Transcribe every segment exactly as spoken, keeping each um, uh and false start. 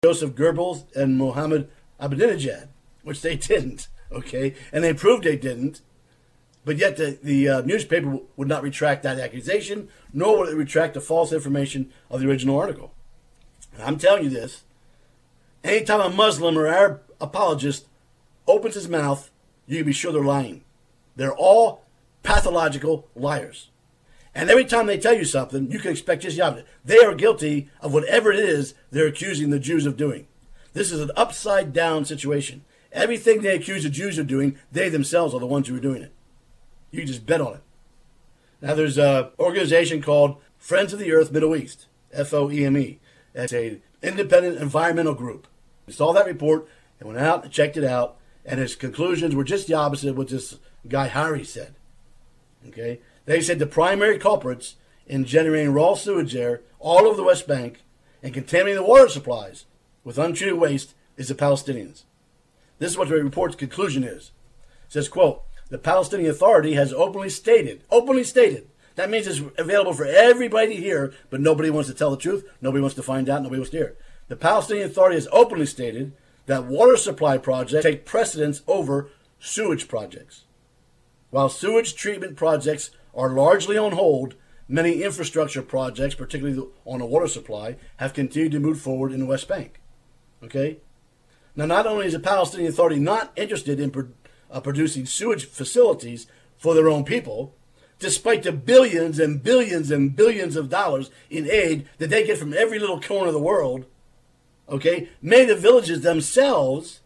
Joseph Goebbels and Mohammed Ahmadinejad, which they didn't, okay? And they proved they didn't, but yet the, the uh, newspaper would not retract that accusation, nor would it retract the false information of the original article. And I'm telling you this, anytime a Muslim or Arab apologist opens his mouth, you can be sure they're lying. They're all pathological liars. And every time they tell you something, you can expect just the opposite. They are guilty of whatever it is they're accusing the Jews of doing. This is an upside-down situation. Everything they accuse the Jews of doing, they themselves are the ones who are doing it. You can just bet on it. Now, there's an organization called Friends of the Earth Middle East, F O E M E. It's an independent environmental group. We saw that report and went out and checked it out, and his conclusions were just the opposite of what this guy Harry said. Okay? They said the primary culprits in generating raw sewage there all over the West Bank and contaminating the water supplies with untreated waste is the Palestinians. This is what the report's conclusion is. It says, quote, the Palestinian Authority has openly stated, openly stated, that means it's available for everybody to hear, but nobody wants to tell the truth, nobody wants to find out, nobody wants to hear. The Palestinian Authority has openly stated that water supply projects take precedence over sewage projects. While sewage treatment projects are largely on hold, many infrastructure projects, particularly on the water supply, have continued to move forward in the West Bank. Okay? Now, not only is the Palestinian Authority not interested in pro- uh, producing sewage facilities for their own people, despite the billions and billions and billions of dollars in aid that they get from every little corner of the world, okay, many of the villages themselves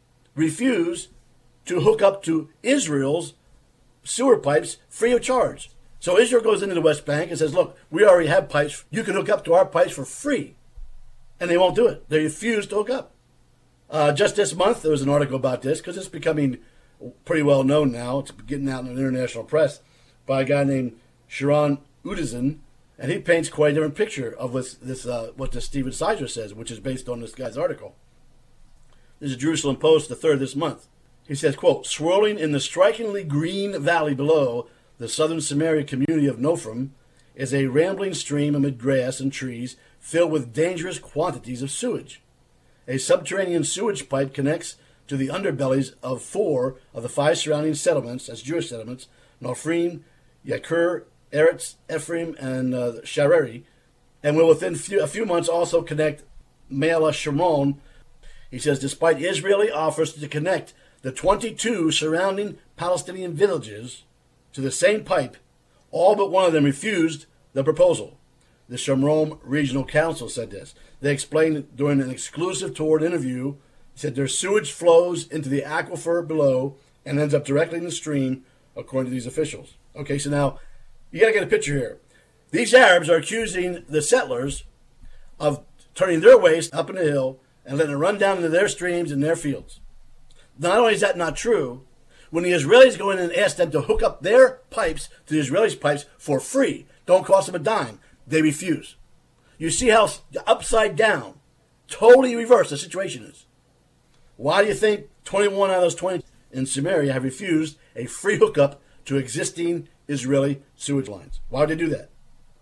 refuse to hook up to Israel's sewer pipes free of charge. So Israel goes into the West Bank and says, look, we already have pipes. You can hook up to our pipes for free. And they won't do it. They refuse to hook up. Uh, just this month, there was an article about this because it's becoming pretty well known now. It's getting out in the international press by a guy named Sharon Udazin, and he paints quite a different picture of what's this, uh, what this Stephen Sizer says, which is based on this guy's article. This is Jerusalem Post, the third this month. He says, quote, swirling in the strikingly green valley below the southern Samaria community of Nofrim is a rambling stream amid grass and trees filled with dangerous quantities of sewage. A subterranean sewage pipe connects to the underbellies of four of the five surrounding settlements, that's Jewish settlements, Nofrim, Yakur, Eretz, Ephraim, and uh, Shareri, and will within few, a few months also connect Me'ala Shimron. He says, despite Israeli offers to connect the twenty-two surrounding Palestinian villages to the same pipe, all but one of them refused the proposal. The Shomron Regional Council said this. They explained during an exclusive tour interview, said their sewage flows into the aquifer below and ends up directly in the stream, according to these officials. Okay, so now you got to get a picture here. These Arabs are accusing the settlers of turning their waste up in the hill and letting it run down into their streams and their fields. Not only is that not true, when the Israelis go in and ask them to hook up their pipes to the Israelis' pipes for free, don't cost them a dime, they refuse. You see how upside down, totally reversed the situation is. Why do you think twenty-one out of those twenty in Samaria have refused a free hookup to existing Israeli sewage lines? Why would they do that?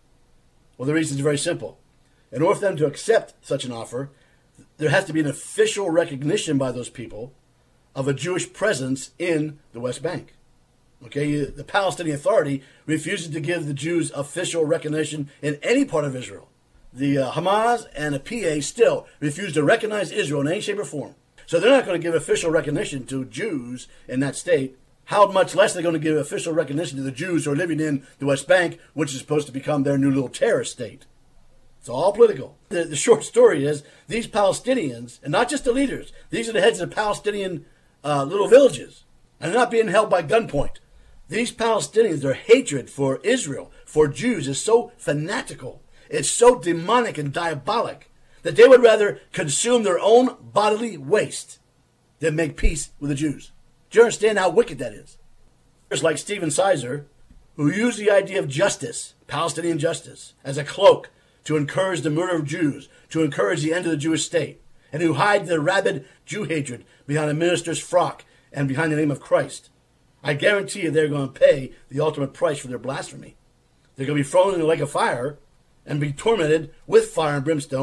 Well, the reason is very simple. In order for them to accept such an offer, there has to be an official recognition by those people of a Jewish presence in the West Bank. Okay, the Palestinian Authority refuses to give the Jews official recognition in any part of Israel. The uh, Hamas and the P A still refuse to recognize Israel in any shape or form. So they're not going to give official recognition to Jews in that state. How much less are they going to give official recognition to the Jews who are living in the West Bank, which is supposed to become their new little terrorist state? It's all political. The, the short story is these Palestinians, and not just the leaders, these are the heads of the Palestinian uh, little villages, and they're not being held by gunpoint. These Palestinians, their hatred for Israel, for Jews, is so fanatical, it's so demonic and diabolic, that they would rather consume their own bodily waste than make peace with the Jews. Do you understand how wicked that is? Just like Stephen Sizer, who used the idea of justice, Palestinian justice, as a cloak to encourage the murder of Jews, to encourage the end of the Jewish state, and who hide their rabid Jew hatred behind a minister's frock and behind the name of Christ. I guarantee you they're going to pay the ultimate price for their blasphemy. They're going to be thrown in the lake of fire and be tormented with fire and brimstone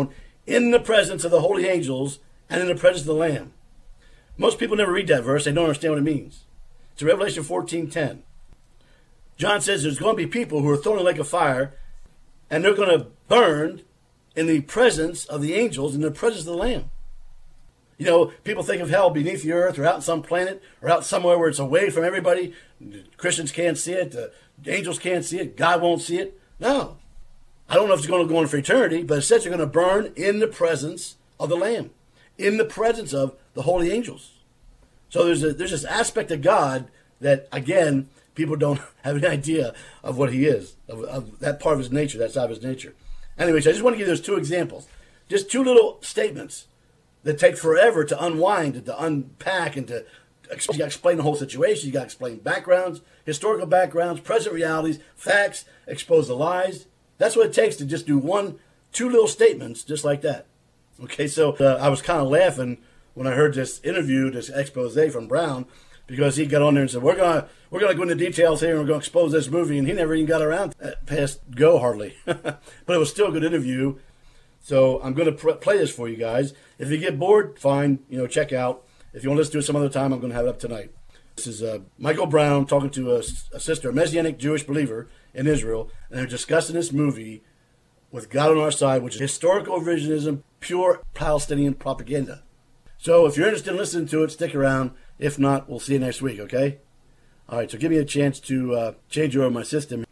in the presence of the holy angels and in the presence of the Lamb. Most people never read that verse. They don't understand what it means. It's in Revelation fourteen ten. John says there's going to be people who are thrown in a lake of fire, and they're going to burn in the presence of the angels, in the presence of the Lamb. You know, people think of hell beneath the earth or out on some planet or out somewhere where it's away from everybody. Christians can't see it. The angels can't see it. God won't see it. No. I don't know if it's going to go on for eternity, but it says you're going to burn in the presence of the Lamb, in the presence of the holy angels. So there's a, there's this aspect of God that, again, people don't have any idea of what he is, of, of that part of his nature, that side of his nature. Anyways, I just want to give you those two examples. Just two little statements that take forever to unwind and to unpack and to you got to explain the whole situation. You got to explain backgrounds, historical backgrounds, present realities, facts, expose the lies. That's what it takes to just do one, two little statements just like that. Okay, so uh, I was kind of laughing when I heard this interview, this expose from Brown, because he got on there and said, we're gonna we're gonna go into details here and we're gonna expose this movie, and he never even got around past go hardly. But it was still a good interview. So I'm gonna pr- play this for you guys. If you get bored, fine, you know, check out. If you want to listen to it some other time, I'm gonna have it up tonight. This is uh, Michael Brown talking to a, a sister, a Messianic Jewish believer in Israel, and they're discussing this movie with God on our side, which is historical revisionism, pure Palestinian propaganda. So if you're interested in listening to it, stick around. If not, we'll see you next week, okay? All right, so give me a chance to uh, change over my system.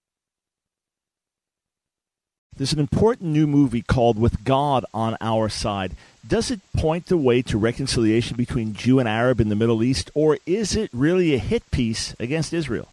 There's an important new movie called With God on Our Side. Does it point the way to reconciliation between Jew and Arab in the Middle East, or is it really a hit piece against Israel?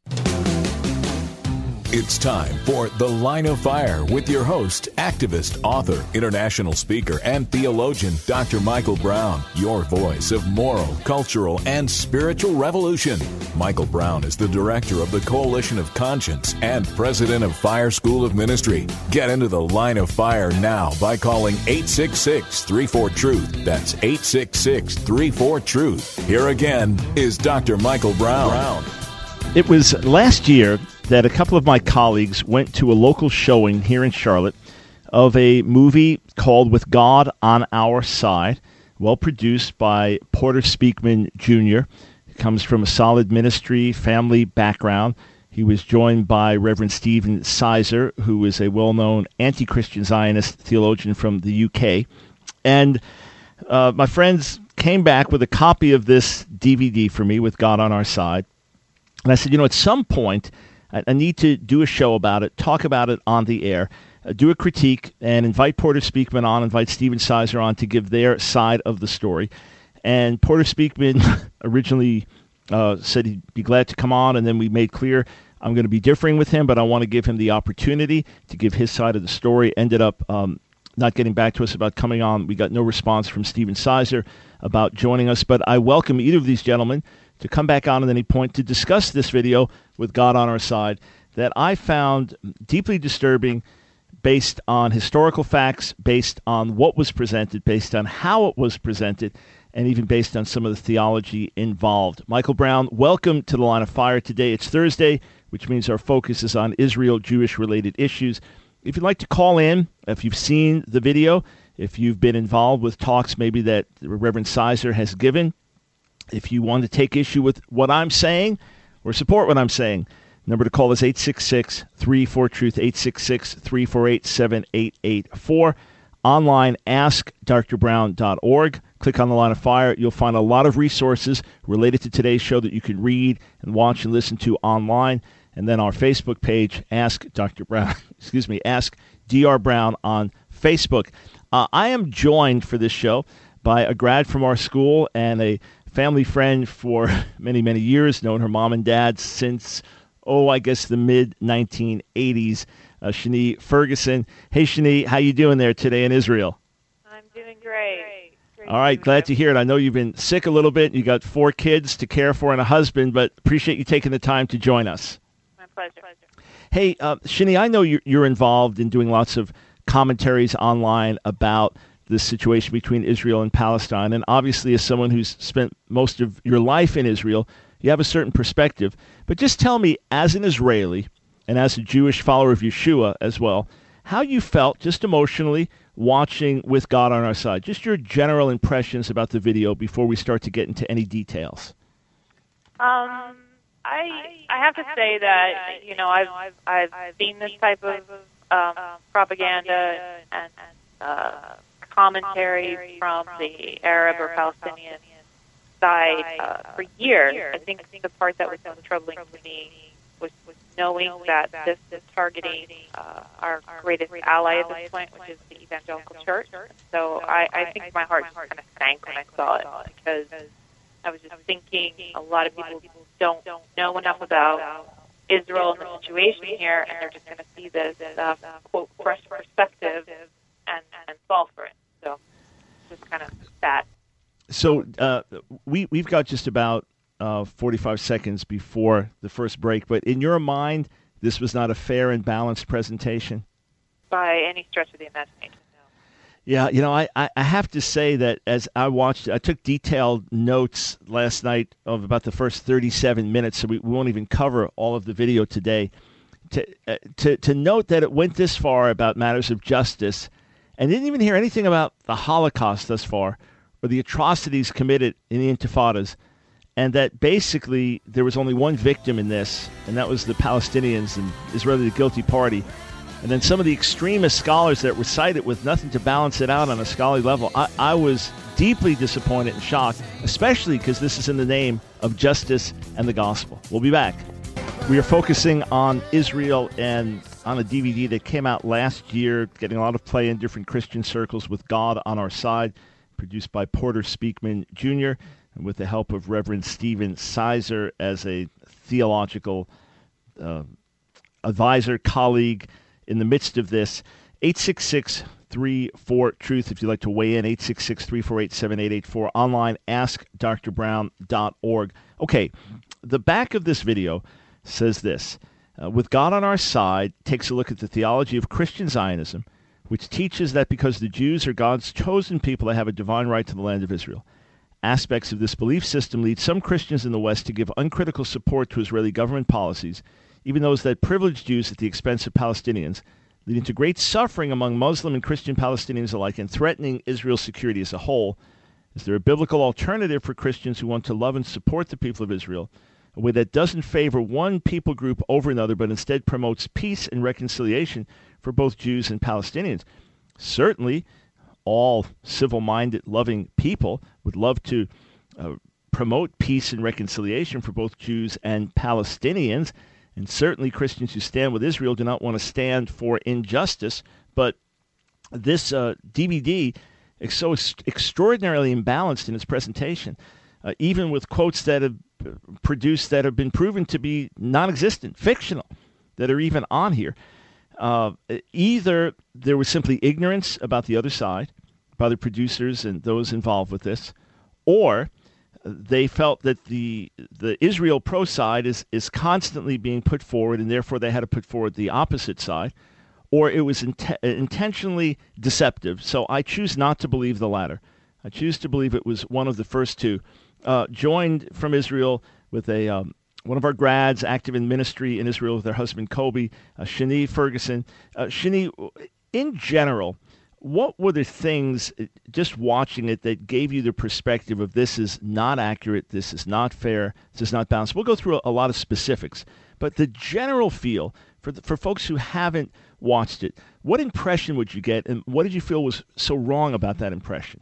It's time for The Line of Fire with your host, activist, author, international speaker, and theologian, Doctor Michael Brown, your voice of moral, cultural, and spiritual revolution. Michael Brown is the director of the Coalition of Conscience and president of Fire School of Ministry. Get into The Line of Fire now by calling eight six six, three four, truth. That's eight six six, three four, truth. Here again is Doctor Michael Brown. Brown. It was last year that a couple of my colleagues went to a local showing here in Charlotte of a movie called With God on Our Side, well produced by Porter Speakman Junior He comes from a solid ministry, family background. He was joined by Reverend Stephen Sizer, who is a well-known anti-Christian Zionist theologian from the U K. And uh, my friends came back with a copy of this D V D for me, With God on Our Side. And I said, you know, at some point, I, I need to do a show about it, talk about it on the air, uh, do a critique, and invite Porter Speakman on, invite Stephen Sizer on to give their side of the story. And Porter Speakman originally uh, said he'd be glad to come on, and then we made clear I'm going to be differing with him, but I want to give him the opportunity to give his side of the story. Ended up um, not getting back to us about coming on. We got no response from Stephen Sizer about joining us, but I welcome either of these gentlemen to come back on at any point to discuss this video With God on Our Side that I found deeply disturbing, based on historical facts, based on what was presented, based on how it was presented, and even based on some of the theology involved. Michael Brown, welcome to The Line of Fire today. It's Thursday, which means our focus is on Israel, Jewish-related issues. If you'd like to call in, if you've seen the video, if you've been involved with talks maybe that Reverend Sizer has given, if you want to take issue with what I'm saying or support what I'm saying, number to call is eight six six, three four, truth, eight six six, three four eight, seven eight eight four. Online, ask d r brown dot org. Click on The Line of Fire. You'll find a lot of resources related to today's show that you can read and watch and listen to online. And then our Facebook page, Ask Doctor Brown, excuse me, Ask D R Brown on Facebook. Uh, I am joined for this show by a grad from our school and a family friend for many, many years, known her mom and dad since, oh, I guess the mid nineteen eighties, uh, Shani Ferguson. Hey, Shani, how you doing there today in Israel? I'm doing great. great All right, glad to hear it. I know you've been sick a little bit. You got four kids to care for and a husband, but appreciate you taking the time to join us. My pleasure. Hey, uh, Shani, I know you're, you're involved in doing lots of commentaries online about the situation between Israel and Palestine. And obviously, as someone who's spent most of your life in Israel, you have a certain perspective. But just tell me, as an Israeli and as a Jewish follower of Yeshua as well, how you felt just emotionally watching With God on Our Side? Just your general impressions about the video before we start to get into any details. Um, I I have to say that you know I've I've seen this type of um, propaganda and uh, commentary from the Arab or Palestinian side uh, for years. I think the part that was most troubling to me was, was knowing that this is targeting uh, our greatest ally at this point, which is the evangelical church. So I, I think my heart just kind of sank when I saw it, because I was just thinking a lot of people don't know enough about Israel and the situation here, and they're just going to see this, uh, quote, fresh perspective and, and fall for it. So it's just kind of sad. So uh, we, we've got just about uh, forty-five seconds before the first break, but in your mind, this was not a fair and balanced presentation? By any stretch of the imagination, no. Yeah, you know, I, I have to say that as I watched, I took detailed notes last night of about the first thirty-seven minutes, so we, we won't even cover all of the video today. To, uh, to, to note that it went this far about matters of justice and didn't even hear anything about the Holocaust thus far, or the atrocities committed in the Intifadas, and that basically there was only one victim in this, and that was the Palestinians and Israeli the guilty party. And then some of the extremist scholars that were cited with nothing to balance it out on a scholarly level. I, I was deeply disappointed and shocked, especially because this is in the name of justice and the gospel. We'll be back. We are focusing on Israel and on a D V D that came out last year, getting a lot of play in different Christian circles, With God on Our Side, produced by Porter Speakman Junior, and with the help of Reverend Stephen Sizer as a theological uh, advisor, colleague in the midst of this. Eight six six, three four, TRUTH if you'd like to weigh in, eight six six, three four eight, seven eight eight four, online, ask dr brown dot org. Okay, the back of this video says this: uh, With God on Our Side takes a look at the theology of Christian Zionism, which teaches that because the Jews are God's chosen people, they have a divine right to the land of Israel. Aspects of this belief system lead some Christians in the West to give uncritical support to Israeli government policies, even those that privilege Jews at the expense of Palestinians, leading to great suffering among Muslim and Christian Palestinians alike and threatening Israel's security as a whole. Is there a biblical alternative for Christians who want to love and support the people of Israel, a way that doesn't favor one people group over another, but instead promotes peace and reconciliation for both Jews and Palestinians? Certainly, all civil-minded, loving people would love to uh, promote peace and reconciliation for both Jews and Palestinians, and certainly Christians who stand with Israel do not want to stand for injustice. But this uh, D V D is so ex- extraordinarily imbalanced in its presentation, uh, even with quotes that have produced that have been proven to be non-existent, fictional, that are even on here. Uh, either there was simply ignorance about the other side by the producers and those involved with this, or they felt that the the Israel pro side is, is constantly being put forward, and therefore they had to put forward the opposite side, or it was int- intentionally deceptive. So I choose not to believe the latter. I choose to believe it was one of the first two. Uh, joined from Israel with a um, one of our grads active in ministry in Israel with her husband Kobe, uh, Shani Ferguson. Uh, Shani, in general, what were the things, just watching it, that gave you the perspective of this is not accurate, this is not fair, this is not balanced? We'll go through a, a lot of specifics, but the general feel for the, for folks who haven't watched it, what impression would you get, and what did you feel was so wrong about that impression?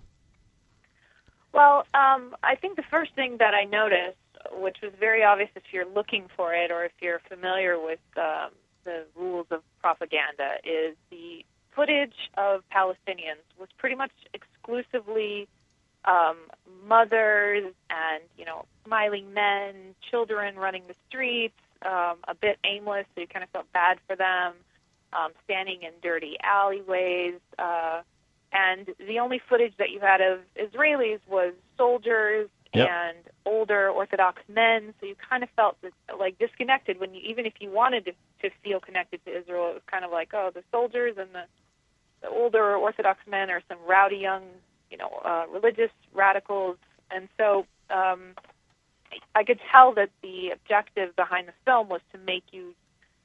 Well, um, I think the first thing that I noticed, which was very obvious if you're looking for it or if you're familiar with um, the rules of propaganda, is the footage of Palestinians was pretty much exclusively um, mothers and, you know, smiling men, children running the streets, um, a bit aimless, so you kind of felt bad for them, um, standing in dirty alleyways, uh, and the only footage that you had of Israelis was soldiers yep. and older Orthodox men. So you kind of felt this, like disconnected when you, even if you wanted to, to feel connected to Israel, it was kind of like, oh, the soldiers and the, the older Orthodox men are some rowdy young, you know, uh, religious radicals. And so um, I could tell that the objective behind the film was to make you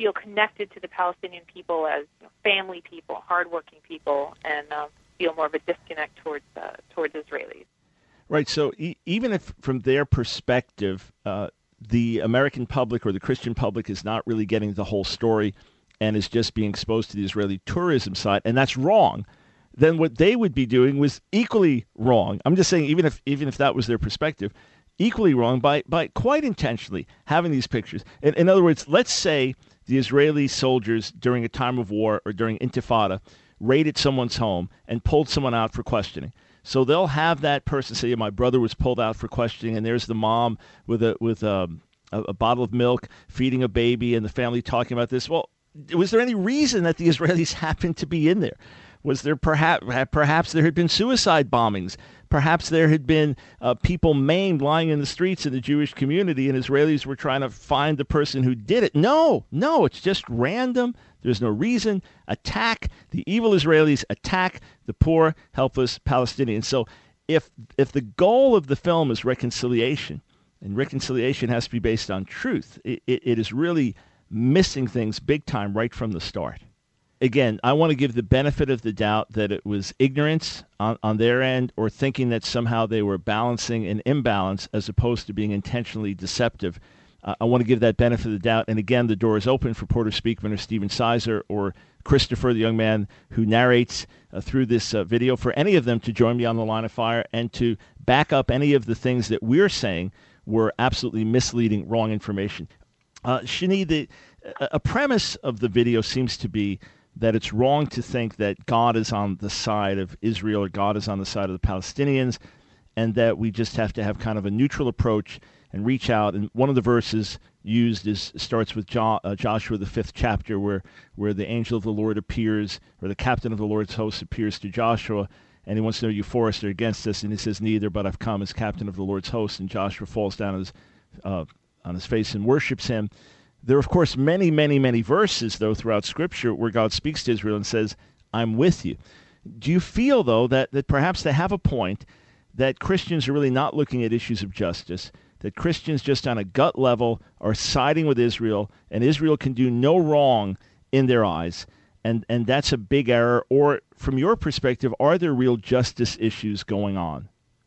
feel connected to the Palestinian people as you know, family people, hardworking people, and um, feel more of a disconnect towards uh, towards Israelis. Right. So e- even if from their perspective, uh, the American public or the Christian public is not really getting the whole story and is just being exposed to the Israeli tourism side, and that's wrong, then what they would be doing was equally wrong. I'm just saying, even if even if that was their perspective, equally wrong by, by quite intentionally having these pictures. In, in other words, let's say the Israeli soldiers during a time of war or during Intifada raided someone's home and pulled someone out for questioning. So they'll have that person say, my brother was pulled out for questioning, and there's the mom with a with um, a, a bottle of milk feeding a baby and the family talking about this. Well, was there any reason that the Israelis happened to be in there? Was there perhaps perhaps there had been suicide bombings? Perhaps there had been uh, people maimed lying in the streets in the Jewish community, and Israelis were trying to find the person who did it. No, no, it's just random. There's no reason. Attack the evil Israelis. Attack the poor, helpless Palestinians. So, if if the goal of the film is reconciliation, and reconciliation has to be based on truth, it, it, it is really missing things big time right from the start. Again, I want to give the benefit of the doubt that it was ignorance on, on their end or thinking that somehow they were balancing an imbalance as opposed to being intentionally deceptive. Uh, I want to give that benefit of the doubt. And again, the door is open for Porter Speakman or Stephen Sizer or Christopher, the young man who narrates uh, through this uh, video, for any of them to join me on the line of fire and to back up any of the things that we're saying were absolutely misleading, wrong information. Uh, Shani, the, a premise of the video seems to be that it's wrong to think that God is on the side of Israel or God is on the side of the Palestinians, and that we just have to have kind of a neutral approach and reach out. And one of the verses used is starts with jo- uh, Joshua, the fifth chapter, where, where the angel of the Lord appears, or the captain of the Lord's host appears to Joshua, and he wants to know, you for us or against us? And he says, neither, but I've come as captain of the Lord's host. And Joshua falls down on his, uh, on his face and worships him. There are, of course, many, many, many verses, though, throughout Scripture where God speaks to Israel and says, I'm with you. Do you feel, though, that, that perhaps they have a point that Christians are really not looking at issues of justice, that Christians just on a gut level are siding with Israel, and Israel can do no wrong in their eyes, and, and that's a big error? Or, from your perspective, are there real justice issues going on?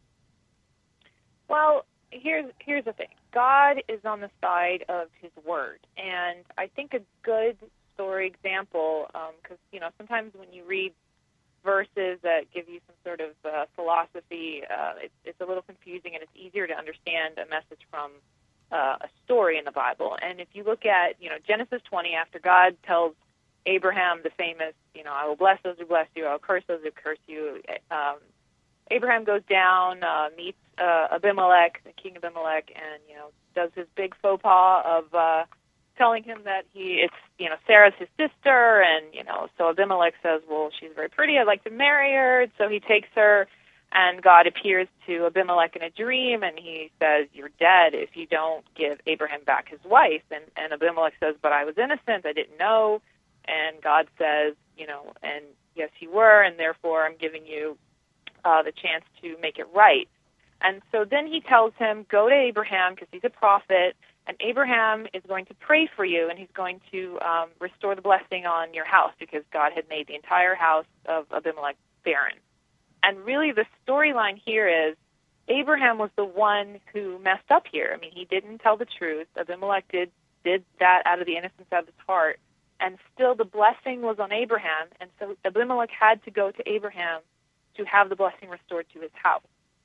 Well, here's here's the thing. God is on the side of his word. And I think a good story example, because, um, you know, sometimes when you read verses that give you some sort of uh, philosophy, uh, it's, it's a little confusing, and it's easier to understand a message from uh, a story in the Bible. And if you look at, you know, Genesis twenty, after God tells Abraham the famous, you know, I will bless those who bless you, I will curse those who curse you, um, Abraham goes down, uh, meets uh, Abimelech, the king Abimelech, and, you know, does his big faux pas of uh, telling him that he it's, you know, Sarah's his sister, and, you know, so Abimelech says, well, she's very pretty, I'd like to marry her. So he takes her, and God appears to Abimelech in a dream, and he says, you're dead if you don't give Abraham back his wife. And, and Abimelech says, but I was innocent, I didn't know. And God says, you know, and yes, you were, and therefore I'm giving you Uh, the chance to make it right. And so then he tells him, go to Abraham, because he's a prophet, and Abraham is going to pray for you, and he's going to um, restore the blessing on your house, because God had made the entire house of Abimelech barren. And really the storyline here is Abraham was the one who messed up here. I mean, he didn't tell the truth. Abimelech did, did that out of the innocence of his heart, and still the blessing was on Abraham, and so Abimelech had to go to Abraham to have the blessing restored to his house.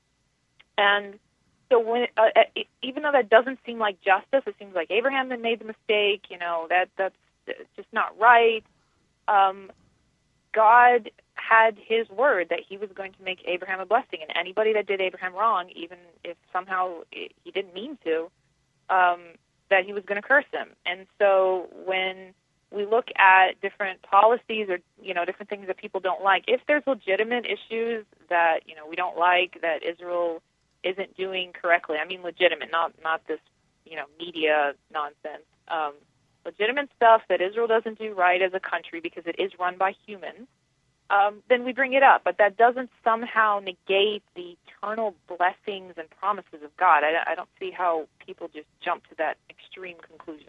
And so when, uh, even though that doesn't seem like justice, it seems like Abraham that made the mistake, you know, that that's just not right. Um, God had his word that he was going to make Abraham a blessing, and anybody that did Abraham wrong, even if somehow he didn't mean to, um, that he was going to curse him. And so when we look at different policies or, you know, different things that people don't like, if there's legitimate issues that, you know, we don't like, that Israel isn't doing correctly, I mean legitimate, not not this, you know, media nonsense, um, legitimate stuff that Israel doesn't do right as a country because it is run by humans, um, then we bring it up. But that doesn't somehow negate the eternal blessings and promises of God. I, I don't see how people just jump to that extreme conclusion.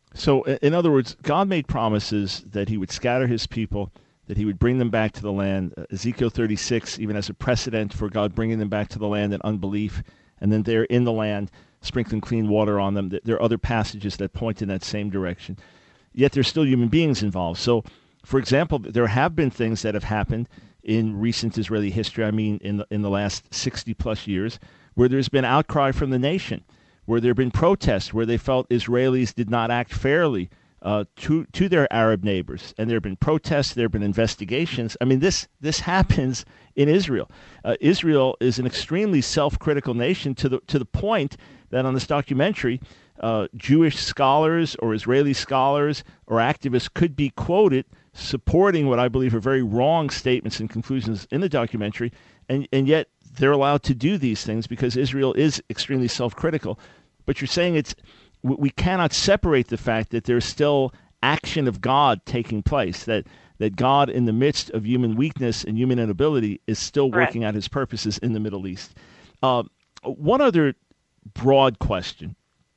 So, in other words, God made promises that he would scatter his people, that he would bring them back to the land. Ezekiel thirty-six even has a precedent for God bringing them back to the land in unbelief, and then they're in the land, sprinkling clean water on them. There are other passages that point in that same direction. Yet there's still human beings involved. So, for example, there have been things that have happened in recent Israeli history, I mean in the, in the last sixty plus years, where there's been outcry from the nation, where there have been protests, where they felt Israelis did not act fairly uh, to to their Arab neighbors. And there have been protests, there have been investigations. I mean, this this happens in Israel. Uh, Israel is an extremely self-critical nation to the to the point that on this documentary, uh, Jewish scholars or Israeli scholars or activists could be quoted supporting what I believe are very wrong statements and conclusions in the documentary, and, and yet they're allowed to do these things because Israel is extremely self-critical. But you're saying it's we cannot separate the fact that there's still action of God taking place, that that God in the midst of human weakness and human inability is still working out his purposes in the Middle East. Uh, one other broad question.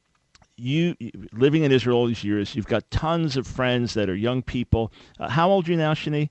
You, living in Israel all these years, you've got tons of friends that are young people. Uh, how old are you now, Shani?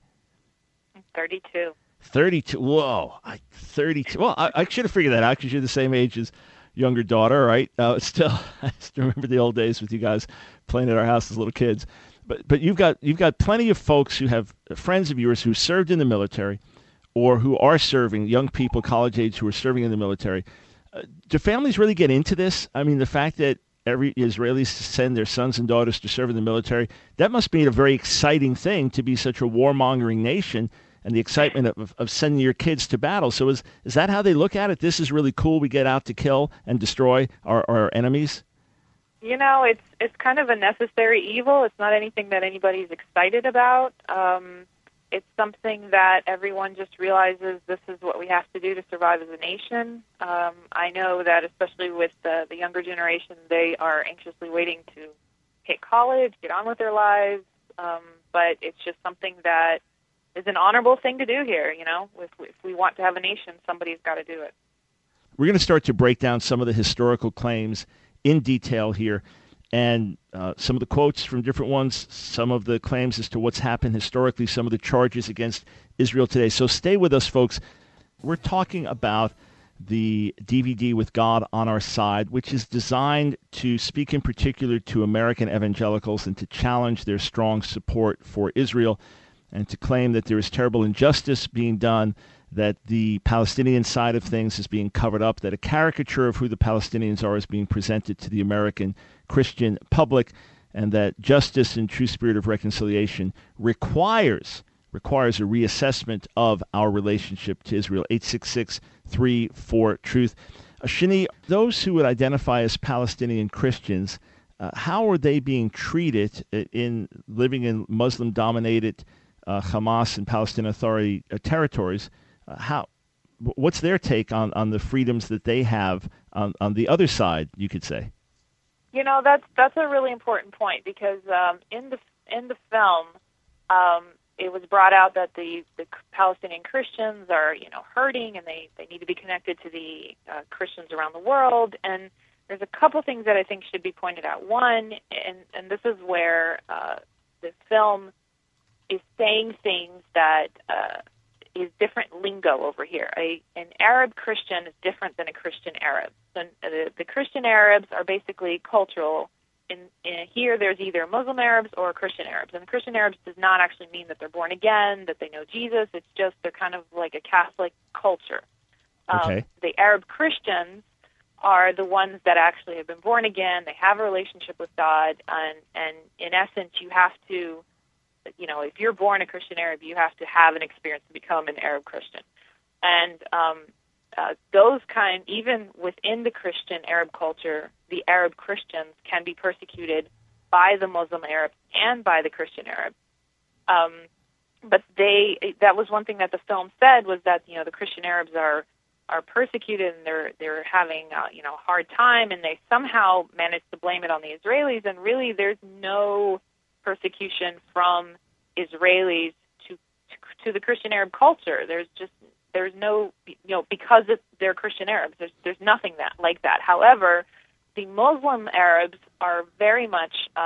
thirty-two. thirty-two. Whoa, I, thirty-two. Well, I, I should have figured that out because you're the same age as younger daughter, right? Uh, still, I still remember the old days with you guys playing at our house as little kids. But but you've got you've got plenty of folks who have friends of yours who served in the military, or who are serving, young people, college age, who are serving in the military. Uh, do families really get into this? I mean, the fact that every Israelis send their sons and daughters to serve in the military, that must be a very exciting thing to be such a warmongering nation, and the excitement of, of sending your kids to battle. So is is that how they look at it? This is really cool. We get out to kill and destroy our, our enemies? You know, it's it's kind of a necessary evil. It's not anything that anybody's excited about. Um, it's something that everyone just realizes this is what we have to do to survive as a nation. Um, I know that especially with the, the younger generation, they are anxiously waiting to hit college, get on with their lives, um, but it's just something that is an honorable thing to do here. You know, if, if we want to have a nation, somebody's got to do it. We're going to start to break down some of the historical claims in detail here, and uh, some of the quotes from different ones, some of the claims as to what's happened historically, some of the charges against Israel today. So stay with us, folks. We're talking about the D V D With God on Our Side, which is designed to speak in particular to American evangelicals and to challenge their strong support for Israel, and to claim that there is terrible injustice being done, that the Palestinian side of things is being covered up, that a caricature of who the Palestinians are is being presented to the American Christian public, and that justice and true spirit of reconciliation requires requires a reassessment of our relationship to Israel. eight six six, three four, truth. Uh, Shani, those who would identify as Palestinian Christians, uh, how are they being treated in living in Muslim-dominated uh, Hamas and Palestinian Authority uh, territories? Uh, how? What's their take on, on the freedoms that they have on, on the other side, you could say? You know, that's that's a really important point, because um, in the in the film, um, it was brought out that the, the Palestinian Christians are, you know, hurting, and they, they need to be connected to the uh, Christians around the world. And there's a couple things that I think should be pointed out. One, and, and this is where uh, the film is saying things that uh, is different lingo over here. A, an Arab Christian is different than a Christian Arab. So the, the Christian Arabs are basically cultural. In, in here, there's either Muslim Arabs or Christian Arabs. And the Christian Arabs does not actually mean that they're born again, that they know Jesus. It's just they're kind of like a Catholic culture. Um, okay. The Arab Christians are the ones that actually have been born again. They have a relationship with God. And, and in essence, you have to, you know, if you're born a Christian Arab, you have to have an experience to become an Arab Christian. And um, uh, those kind, even within the Christian Arab culture, the Arab Christians can be persecuted by the Muslim Arabs and by the Christian Arabs. Um, but they, that was one thing that the film said, was that, you know, the Christian Arabs are are persecuted, and they're they're having uh, you know, a hard time, and they somehow managed to blame it on the Israelis. And really, there's no persecution from Israelis to, to to the Christian Arab culture. There's just there's no, you know, because it's, they're Christian Arabs. There's there's nothing that like that. However, the Muslim Arabs are very much um,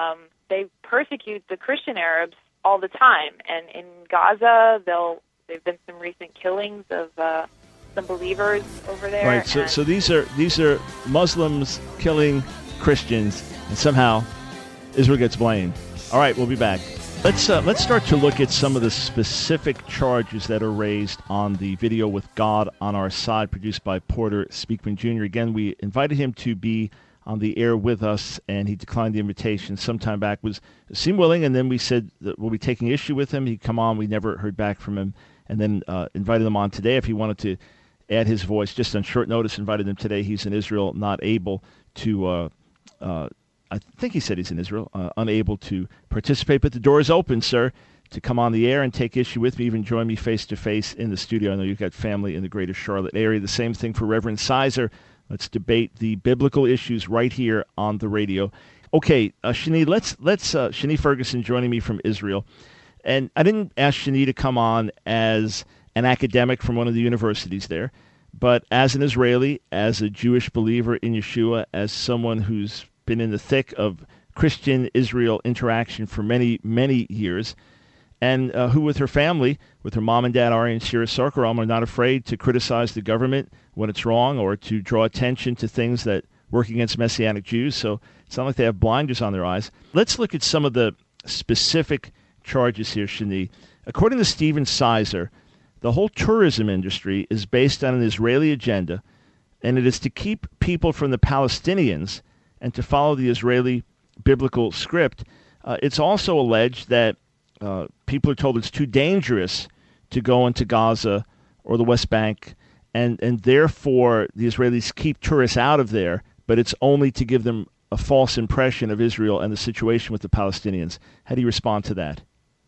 they persecute the Christian Arabs all the time. And in Gaza, they'll there've been some recent killings of uh, some believers over there. Right. So, so these are these are Muslims killing Christians, and somehow Israel gets blamed. All right, we'll be back. Let's uh, let's start to look at some of the specific charges that are raised on the video with God on Our Side, produced by Porter Speakman Junior Again, we invited him to be on the air with us, and he declined the invitation sometime back. Was seemed willing, and then we said that we'll be taking issue with him. He'd come on. We never heard back from him, and then uh, invited him on today if he wanted to add his voice. Just on short notice, invited him today. He's in Israel, not able to. Uh, uh, I think he said he's in Israel, uh, unable to participate, but the door is open, sir, to come on the air and take issue with me, even join me face-to-face in the studio. I know you've got family in the greater Charlotte area. The same thing for Reverend Sizer. Let's debate the biblical issues right here on the radio. Okay, uh, Shani, let's, let's uh, Shani Ferguson joining me from Israel. And I didn't ask Shani to come on as an academic from one of the universities there, but as an Israeli, as a Jewish believer in Yeshua, as someone who's been in the thick of Christian-Israel interaction for many, many years, and uh, who with her family, with her mom and dad, Ari and Shira Sorkaram, are not afraid to criticize the government when it's wrong or to draw attention to things that work against Messianic Jews. So it's not like they have blinders on their eyes. Let's look at some of the specific charges here, Shani. According to Stephen Sizer, the whole tourism industry is based on an Israeli agenda, and it is to keep people from the Palestinians and to follow the Israeli biblical script. Uh, it's also alleged that uh, people are told it's too dangerous to go into Gaza or the West Bank, and, and therefore the Israelis keep tourists out of there, but it's only to give them a false impression of Israel and the situation with the Palestinians. How do you respond to that?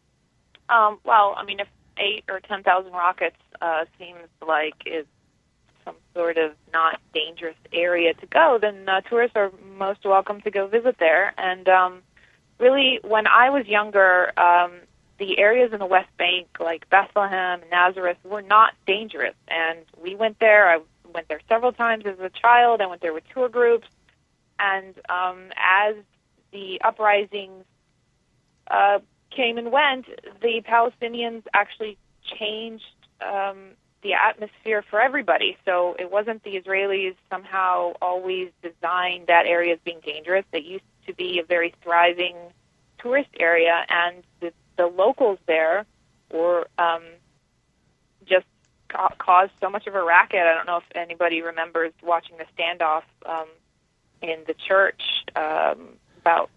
Um, well, I mean, if eight or ten thousand rockets uh, seems like is some sort of not dangerous area to go, then uh, tourists are most welcome to go visit there. And um, really, when I was younger, um, the areas in the West Bank, like Bethlehem and Nazareth, were not dangerous. And we went there. I went there several times as a child. I went there with tour groups. And um, as the uprisings uh, came and went, the Palestinians actually changed um, the atmosphere for everybody. So it wasn't the Israelis somehow always designed that area as being dangerous. It used to be a very thriving tourist area, and the, the locals there were um, just ca- caused so much of a racket. I don't know if anybody remembers watching the standoff um, in the church um, about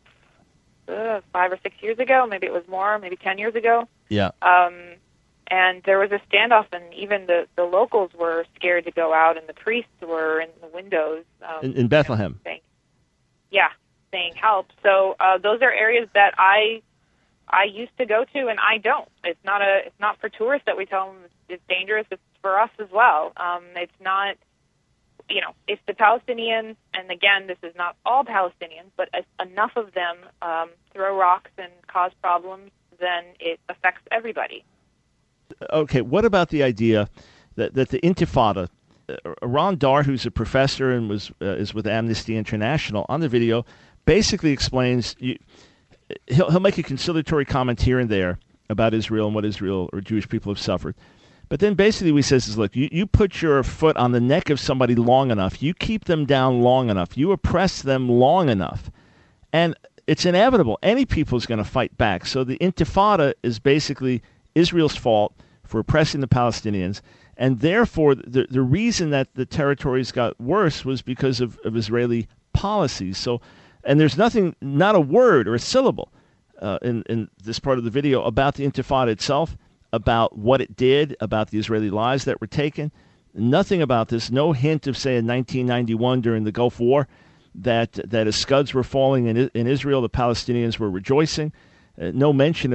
uh, five or six years ago. Maybe it was more, maybe ten years ago. Yeah. Um, And there was a standoff, and even the, the locals were scared to go out, and the priests were in the windows. Um, in, in Bethlehem. You know, saying, yeah, saying help. So uh, those are areas that I I used to go to, and I don't. It's not a it's not for tourists that we tell them it's dangerous. It's for us as well. Um, it's not, you know, if the Palestinians, and again, this is not all Palestinians, but if enough of them um, throw rocks and cause problems, then it affects everybody. Okay, what about the idea that, that the Intifada, uh, Ron Dar, who's a professor and was uh, is with Amnesty International, on the video, basically explains, you, he'll, he'll make a conciliatory comment here and there about Israel and what Israel or Jewish people have suffered. But then basically what he says is, look, you, you put your foot on the neck of somebody long enough, you keep them down long enough, you oppress them long enough, and it's inevitable. Any people is going to fight back. So the Intifada is basically Israel's fault for oppressing the Palestinians, and therefore the the reason that the territories got worse was because of, of Israeli policies. So, and there's nothing, not a word or a syllable uh, in, in this part of the video about the Intifada itself, about what it did, about the Israeli lives that were taken. Nothing about this, no hint of, say, in nineteen ninety-one during the Gulf War, that, that as scuds were falling in, in Israel, the Palestinians were rejoicing. Uh, no mention of